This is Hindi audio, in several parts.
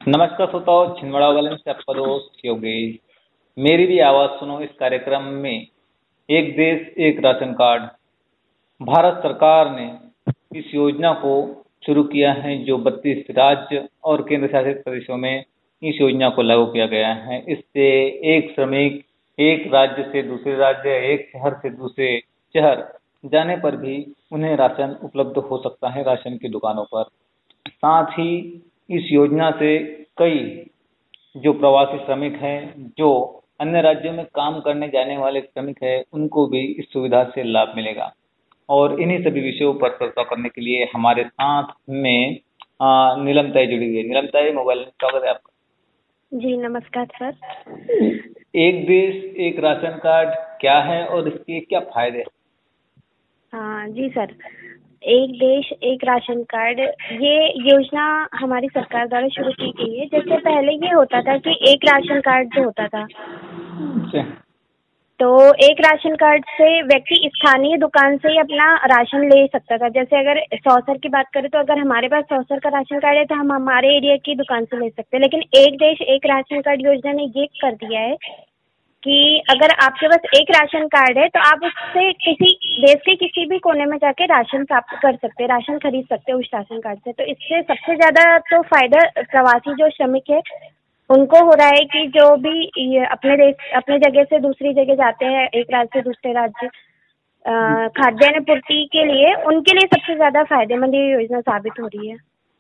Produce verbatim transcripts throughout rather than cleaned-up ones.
नमस्कार श्रोताओ, छिंदवाड़ा वाले से आपका दोस्त योगेश। मेरी भी आवाज़ सुनो इस कार्यक्रम में एक देश एक राशन कार्ड। भारत सरकार ने इस योजना को शुरू किया है जो बत्तीस राज्य और केंद्र शासित प्रदेशों में इस योजना को लागू किया गया है। इससे एक श्रमिक एक राज्य से दूसरे राज्य, एक शहर से दूसरे शहर जाने पर भी उन्हें राशन उपलब्ध हो सकता है राशन की दुकानों पर। साथ ही इस योजना से कई जो प्रवासी श्रमिक हैं, जो अन्य राज्यों में काम करने जाने वाले श्रमिक हैं, उनको भी इस सुविधा से लाभ मिलेगा। और इन्हीं सभी विषयों पर चर्चा करने के लिए हमारे साथ में आ, नीलम ताई जुड़ी हुई है। नीलम ताई, मोबाइल में स्वागत है आपका। जी नमस्कार सर। एक देश एक राशन कार्ड क्या है और इसके क्या फायदे हैं? हाँ जी सर, एक देश एक राशन कार्ड ये योजना हमारी सरकार द्वारा शुरू की गई है। जैसे पहले ये होता था कि एक राशन कार्ड जो होता था, तो एक राशन कार्ड से व्यक्ति स्थानीय दुकान से ही अपना राशन ले सकता था। जैसे अगर सौसर की बात करें तो अगर हमारे पास सौसर का राशन कार्ड है तो हम हमारे एरिया की दुकान से ले सकते हैं। लेकिन एक देश एक राशन कार्ड योजना ने ये कर दिया है कि अगर आपके पास एक राशन कार्ड है तो आप उससे किसी देश के किसी भी कोने में जाके राशन प्राप्त कर सकते हैं, राशन खरीद सकते हैं उस राशन कार्ड से। तो इससे सबसे ज़्यादा तो फायदा प्रवासी जो श्रमिक है उनको हो रहा है कि जो भी अपने देश अपने जगह से दूसरी जगह जाते हैं, एक राज्य से दूसरे राज्य खाद्यान्न पूर्ति के लिए, उनके लिए सबसे ज़्यादा फायदेमंद ये योजना साबित हो रही है।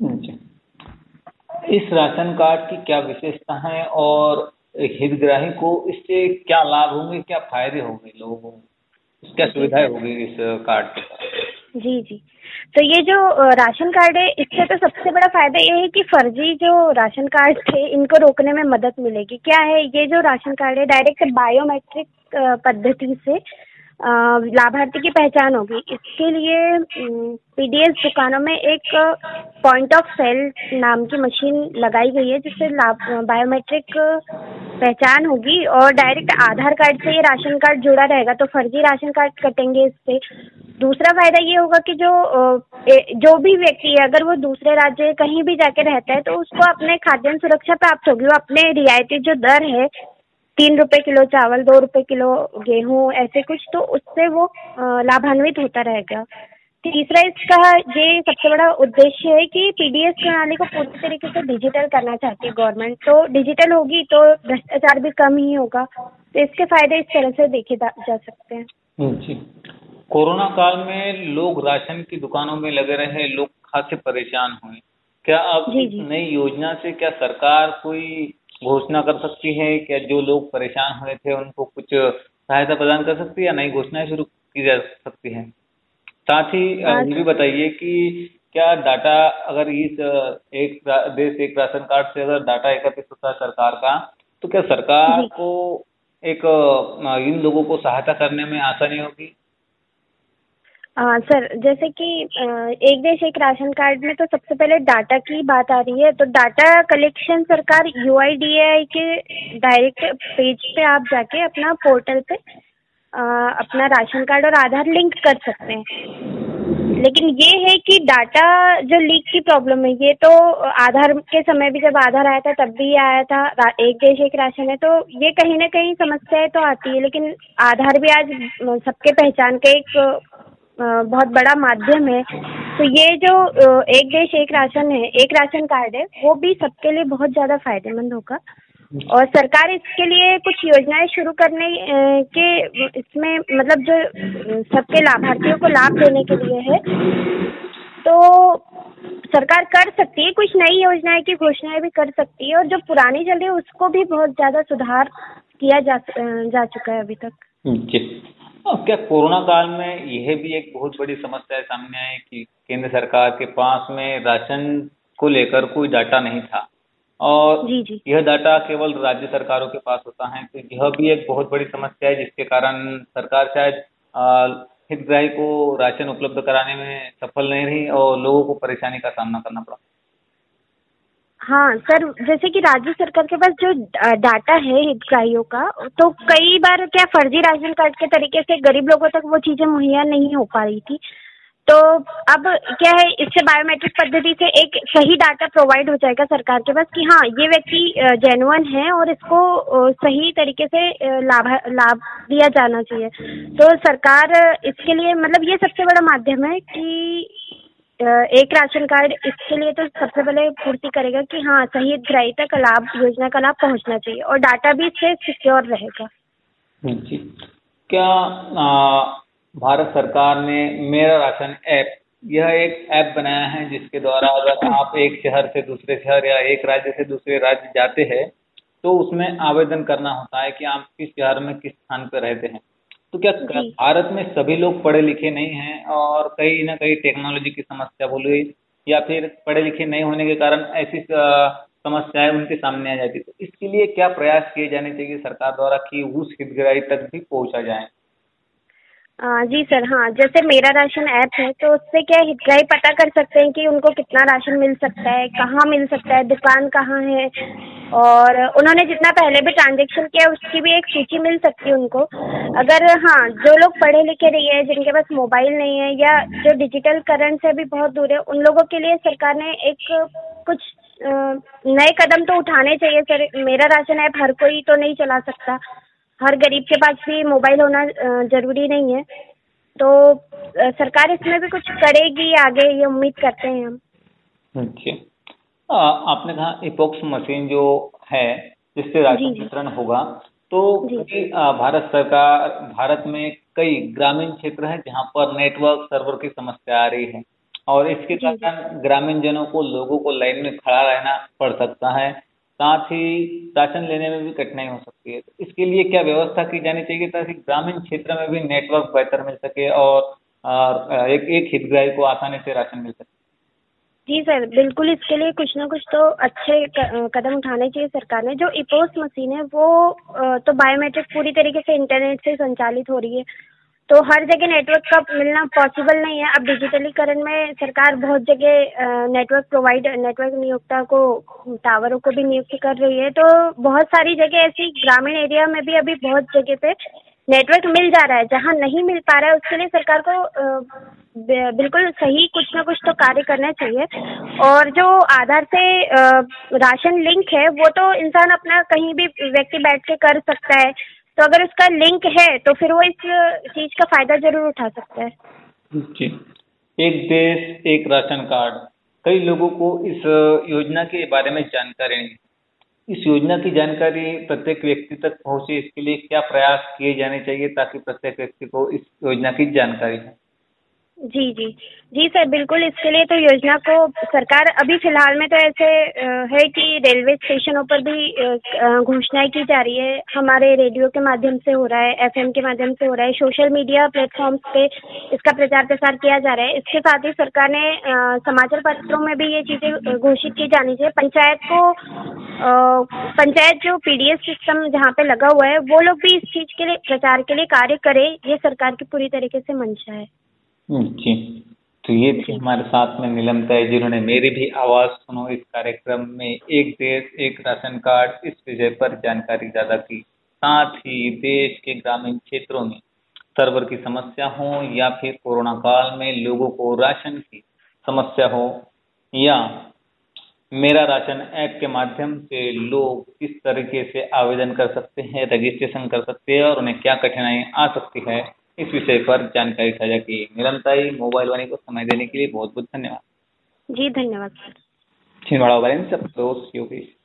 इस राशन कार्ड की क्या विशेषता है और हितग्राही को इससे क्या लाभ होंगे, क्या फायदे होंगे लोगों को, क्या सुविधाएं होगी इस कार्ड के? जी जी, तो ये जो राशन कार्ड है इससे तो सबसे बड़ा फायदा ये है कि फर्जी जो राशन कार्ड थे इनको रोकने में मदद मिलेगी। क्या है, ये जो राशन कार्ड है डायरेक्ट बायोमेट्रिक पद्धति से लाभार्थी की पहचान होगी। इसके लिए पीडीएस दुकानों में एक पॉइंट ऑफ सेल नाम की मशीन लगाई गई है जिससे बायोमेट्रिक पहचान होगी और डायरेक्ट आधार कार्ड से ये राशन कार्ड जुड़ा रहेगा, तो फर्जी राशन कार्ड कटेंगे इससे। दूसरा फायदा ये होगा कि जो जो भी व्यक्ति है अगर वो दूसरे राज्य कहीं भी जाके रहता है तो उसको अपने खाद्यान्न सुरक्षा प्राप्त होगी। वो अपने रियायती जो दर है तीन रुपए किलो चावल, दो रुपए किलो गेहूं, ऐसे कुछ, तो उससे वो लाभान्वित होता रहेगा। तीसरा इसका ये सबसे बड़ा उद्देश्य है कि पीडीएस प्रणाली को पूरी तरीके से डिजिटल करना चाहती है गवर्नमेंट। तो डिजिटल होगी तो भ्रष्टाचार भी कम ही होगा। तो इसके फायदे इस तरह से देखे जा सकते हैं। जी, कोरोना काल में लोग राशन की दुकानों में लगे रहे, लोग खासे परेशान हुए। क्या अब इस नई योजना से क्या सरकार कोई घोषणा कर सकती है, क्या जो लोग परेशान हुए थे उनको कुछ सहायता प्रदान कर सकती है या नई घोषणाएं शुरू की जा सकती है? साथ ही ये भी बताइए कि क्या डाटा अगर इस एक देश एक राशन कार्ड से अगर डाटा एकत्रित होता है सरकार का, तो क्या सरकार को एक इन लोगों को सहायता करने में आसानी होगी? हाँ सर, जैसे कि एक देश एक राशन कार्ड में तो सबसे पहले डाटा की बात आ रही है। तो डाटा कलेक्शन सरकार U I D A I के डायरेक्ट पेज पे आप जाके अपना पोर्टल पे आ, अपना राशन कार्ड और आधार लिंक कर सकते हैं। लेकिन ये है कि डाटा जो लीक की प्रॉब्लम है ये तो आधार के समय भी जब आधार आया था तब भी आया था, एक देश एक राशन है, तो ये कहीं ना कहीं समस्याएं तो आती है। लेकिन आधार भी आज सबके पहचान का एक बहुत बड़ा माध्यम है। तो ये जो एक देश एक राशन है, एक राशन कार्ड है, वो भी सबके लिए बहुत ज़्यादा फायदेमंद होगा। और सरकार इसके लिए कुछ योजनाएं शुरू करने के इसमें मतलब जो सबके लाभार्थियों को लाभ देने के लिए है, तो सरकार कर सकती है, कुछ नई योजनाएं की घोषणाएं भी कर सकती है और जो पुरानी चल रही है उसको भी बहुत ज़्यादा सुधार किया जा जा चुका है अभी तक। जी, अब क्या कोरोना काल में यह भी एक बहुत बड़ी समस्या सामने आई कि केंद्र सरकार के पास में राशन को लेकर कोई डाटा नहीं था और जी जी। यह डाटा केवल राज्य सरकारों के पास होता है। तो यह भी एक बहुत बड़ी समस्या है जिसके कारण सरकार शायद हितग्राही को राशन उपलब्ध कराने में सफल नहीं रही और लोगों को परेशानी का सामना करना पड़ा। हाँ सर, जैसे कि राज्य सरकार के पास जो डाटा है हितग्राहियों का, तो कई बार क्या फर्जी राशन कार्ड के तरीके से गरीब लोगों तक वो चीज़ें मुहैया नहीं हो पा रही थी। तो अब क्या है, इससे बायोमेट्रिक पद्धति से एक सही डाटा प्रोवाइड हो जाएगा सरकार के पास कि हाँ ये व्यक्ति जेन्युइन है और इसको अ, सही तरीके से अ, लाभ लाभ दिया जाना चाहिए। तो सरकार इसके लिए मतलब ये सबसे बड़ा माध्यम है कि अ, एक राशन कार्ड इसके लिए तो सबसे पहले पूर्ति करेगा कि हाँ सही हितग्राही तक लाभ, योजना का लाभ पहुंचना चाहिए और डाटा भी इससे सिक्योर रहेगा। जी। क्या आ, भारत सरकार ने मेरा राशन ऐप, यह एक ऐप बनाया है जिसके द्वारा अगर आप एक शहर से दूसरे शहर या एक राज्य से दूसरे राज्य जाते हैं तो उसमें आवेदन करना होता है कि आप किस शहर में किस स्थान पर रहते हैं। तो क्या जी भारत में सभी लोग पढ़े लिखे नहीं हैं और कहीं ना कहीं टेक्नोलॉजी की समस्या बोलिए या फिर पढ़े लिखे नहीं होने के कारण ऐसी अ, समस्याएं उनके सामने आ जाती, तो इसके लिए क्या प्रयास किए जाने चाहिए सरकार द्वारा कि उस हितग्राही तक भी पहुंचा जाए? अ, जी सर, हाँ, जैसे मेरा राशन ऐप है तो उससे क्या है, हितग्राही पता कर सकते हैं कि उनको कितना राशन मिल सकता है, कहाँ मिल सकता है, दुकान कहाँ है, और उन्होंने जितना पहले भी ट्रांजेक्शन किया उसकी भी एक सूची मिल सकती है उनको। अगर हाँ, जो लोग पढ़े लिखे नहीं है, जिनके पास मोबाइल नहीं है या जो डिजिटल करण से भी बहुत दूर है, उन लोगों के लिए सरकार ने एक कुछ अ, नए कदम तो उठाने चाहिए सर। मेरा राशन ऐप हर कोई तो नहीं चला सकता, हर गरीब के पास भी मोबाइल होना अ, जरूरी नहीं है। तो अ, सरकार इसमें भी कुछ करेगी आगे, ये उम्मीद करते हैं हम। जी। आ, आपने कहा इपॉक्स मशीन जो है जिससे जी राशन जी वितरण होगा, तो जी कई आ, भारत सरकार भारत में कई ग्रामीण क्षेत्र हैं जहाँ पर नेटवर्क सर्वर की समस्या आ रही है और इसके जी जी कारण ग्रामीण जनों को, लोगों को लाइन में खड़ा रहना पड़ सकता है, साथ ही राशन लेने में भी कठिनाई हो सकती है। तो इसके लिए क्या व्यवस्था की जानी चाहिए ताकि ग्रामीण क्षेत्र में भी नेटवर्क बेहतर मिल सके और आ, एक एक हितग्राही को आसानी से राशन मिल सके? जी सर, बिल्कुल इसके लिए कुछ ना कुछ तो अच्छे क- कदम उठाने चाहिए सरकार ने। जो इपोस मशीन है वो अ, तो बायोमेट्रिक पूरी तरीके से इंटरनेट से संचालित हो रही है, तो हर जगह नेटवर्क का मिलना पॉसिबल नहीं है। अब डिजिटलीकरण में सरकार बहुत जगह नेटवर्क प्रोवाइड नेटवर्क नियोक्ता को, टावरों को भी नियुक्त कर रही है। तो बहुत सारी जगह ऐसी ग्रामीण एरिया में भी अभी बहुत जगह पे नेटवर्क मिल जा रहा है। जहाँ नहीं मिल पा रहा है उसके लिए सरकार को अ, बि- बिल्कुल सही कुछ ना कुछ तो कार्य करना चाहिए। और जो आधार से अ, राशन लिंक है वो तो इंसान अपना कहीं भी व्यक्ति बैठ के कर सकता है, तो अगर उसका लिंक है तो फिर वो इस चीज का फायदा जरूर उठा सकता है। जी। एक देश एक राशन कार्ड, कई लोगों को इस योजना के बारे में जानकारी नहीं है। इस योजना की जानकारी प्रत्येक व्यक्ति तक पहुंचे, इसके लिए क्या प्रयास किए जाने चाहिए ताकि प्रत्येक व्यक्ति को इस योजना की जानकारी हो? जी जी जी सर, बिल्कुल इसके लिए तो योजना को सरकार अभी फिलहाल में तो ऐसे अ, है कि रेलवे स्टेशनों पर भी अ, अ, घोषणाएं की जा रही है, हमारे रेडियो के माध्यम से हो रहा है, एफएम के माध्यम से हो रहा है, सोशल मीडिया प्लेटफॉर्म्स पे इसका प्रचार प्रसार किया जा रहा है। इसके साथ ही सरकार ने अ, समाचार पत्रों में भी ये चीजें अ, घोषित की जानी चाहिए। पंचायत को अ, पंचायत जो पीडीएस सिस्टम जहाँ पे लगा हुआ है वो लोग भी इस चीज के लिए, प्रचार के लिए कार्य करे, ये सरकार की पूरी तरीके से मंशा है। जी। तो ये थी जी हमारे साथ में नीलमता है जिन्होंने मेरी भी आवाज़ सुनो इस कार्यक्रम में एक देश एक राशन कार्ड इस विषय पर जानकारी ज़्यादा की। साथ ही देश के ग्रामीण क्षेत्रों में सर्वर की समस्या हो या फिर कोरोना काल में लोगों को राशन की समस्या हो या मेरा राशन ऐप के माध्यम से लोग किस तरीके से आवेदन कर सकते हैं, रजिस्ट्रेशन कर सकते हैं और उन्हें क्या कठिनाई आ सकती है, इस विषय पर जानकारी साझा की। निरंतर मोबाइल वाणी को समय देने के लिए बहुत बहुत धन्यवाद। जी, धन्यवाद सर। छिंदवाड़ा वाले सब दोस्त योगेश।